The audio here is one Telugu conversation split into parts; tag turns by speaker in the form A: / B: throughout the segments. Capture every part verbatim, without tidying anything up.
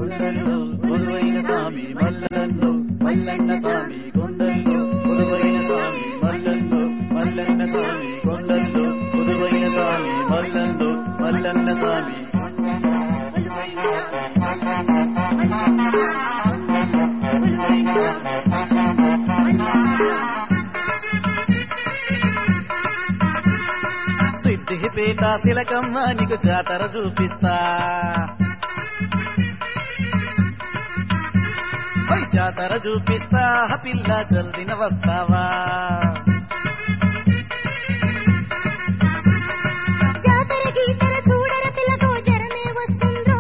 A: కొండల్లో కొలువైన స్వామి మల్లన్నో మల్లన్న స్వామి కొండల్లో కొలువైన స్వామి మల్లన్నో మల్లన్న స్వామి కొండల్లో కొలువైన స్వామి మల్లన్నో మల్లన్న స్వామి సిద్దిపేట శిలకమ్మ నీకు జాతర చూపిస్తా జాతర చూపిస్తా పిల్ల జల్దిన వస్తావా
B: జాతర గీతర చూడర పిల్లకో జరమే వస్తుందో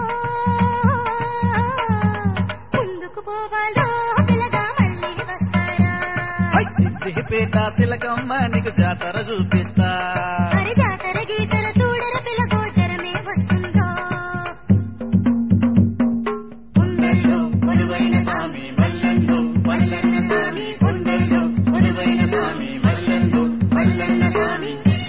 B: ముందుకు పోవాలో పిల్లగా మళ్ళీ వస్తాడా
A: సిద్దిపేట శిలకమ్మ నీకు జాతర చూపిస్తా
B: అరే జాతర గీతర చూడర పిల్లకో జరమే వస్తుందో
A: కొండల్లో కొలువైన స్వామి మల్లన్నో మల్లన్న స్వామి కొండల్లో కొలువైన స్వామి మల్లన్నో మల్లన్న స్వామి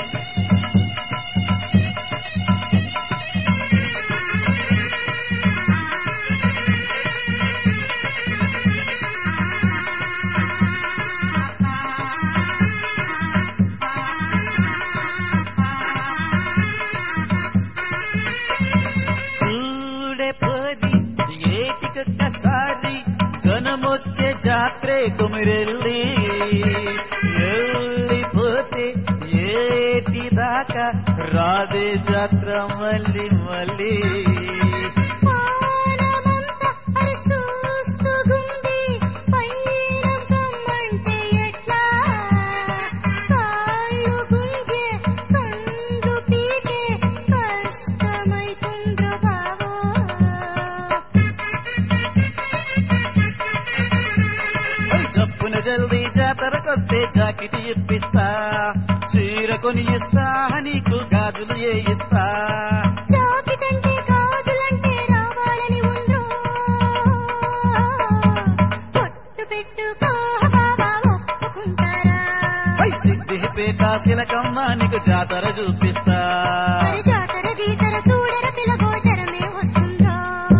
A: చూడే పది ఏటికొక్కసారి జనమొచ్చే జాత్రే కుమిరెల్లి వెళ్ళిపోతే ఏటి దాకా రాదే జాత్ర మళ్ళీ మళ్ళీ
B: పానమంతా అరే చూస్తూగుంది పైరం కమ్మంటే ఎట్లా కాళ్ళు గుంజే కండ్లు పీకే కష్టమైతుంద్రో బావో
A: జప్పున జల్దీ జాతరకొస్తే జాకెట్ ఇప్పిస్తా చీర కొని ఇస్తా నీకు గాజులు ఏ ఇస్తా
B: జాకెటంటే గాజులంటే రావాలని ఉందో పొట్టు పెట్టుకో బావా ఒప్పుకుంటారా
A: సిద్దిపేట శిలకమ్మ నీకు జాతర చూపిస్తా
B: అరే జాతర గీతర చూడర పిల్లగో జరమే వస్తుందో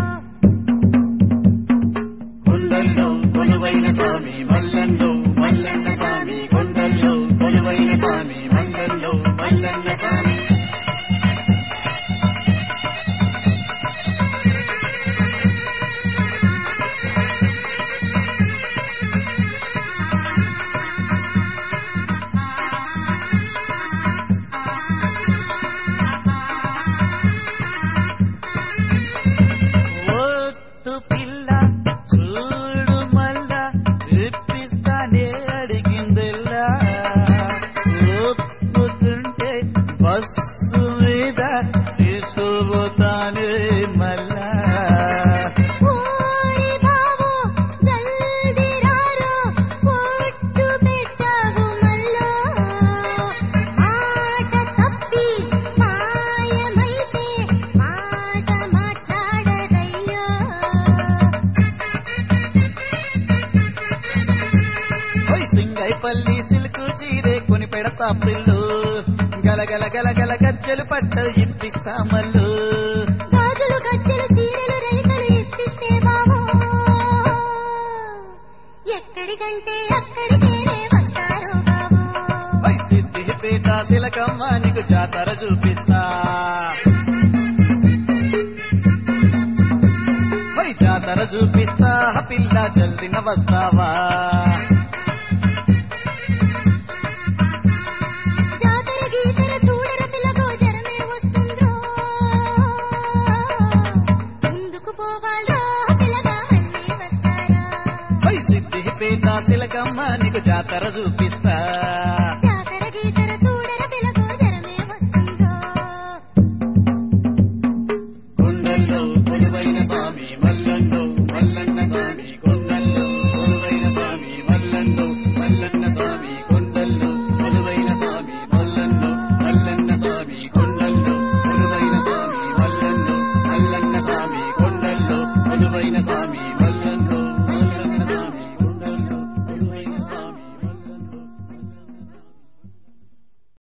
A: కొండల్లో కొలువైన స్వామి మల్లన్నో మల్లన్న స్వామి కొండల్లో కొలువైన స్వామి మల్లన్నో మల్లన్న స్వామి ఒట్టు పిల్ల చూడు మల్లా ఇప్పిస్తానే అడిగిందెల్లా ఒప్పుకుంటే బస్సు మీద తీసుకోబోతానే మల్లా
B: ఓరి బావో జల్ది రారో పొట్టు పెట్టావు మల్లో మాట తప్పి మాయమైతే మాట మాట్లాడరయ్యో
A: ఓయ్ సింగైపల్లి సిల్కు చీరే కొని పెడతా పిల్లు గలగల గలగల గజ్జలు పట్ట ఇప్పిస్తా మల్లు
B: గాజులు గజ్జలు చీరలు రేఖలు ఇప్పిస్తే బావో ఎక్కడికంటే అక్కడికేనే వస్తారో బావో
A: ఓయ్ సిద్దిపేట శిలకమ్మ నీకు జాతర చూపిస్తా ఓయ్ జాతర చూపిస్తా పిల్ల జల్దిన వస్తావా
B: జాతర గీతర చూడర పిల్లగో జరమే వస్తుందో ముందుకు పోవాలో పిల్లగా మళ్ళీ వస్తాడా
A: ఓయ్ సిద్దిపేట శిలకమ్మ నీకు జాతర చూపి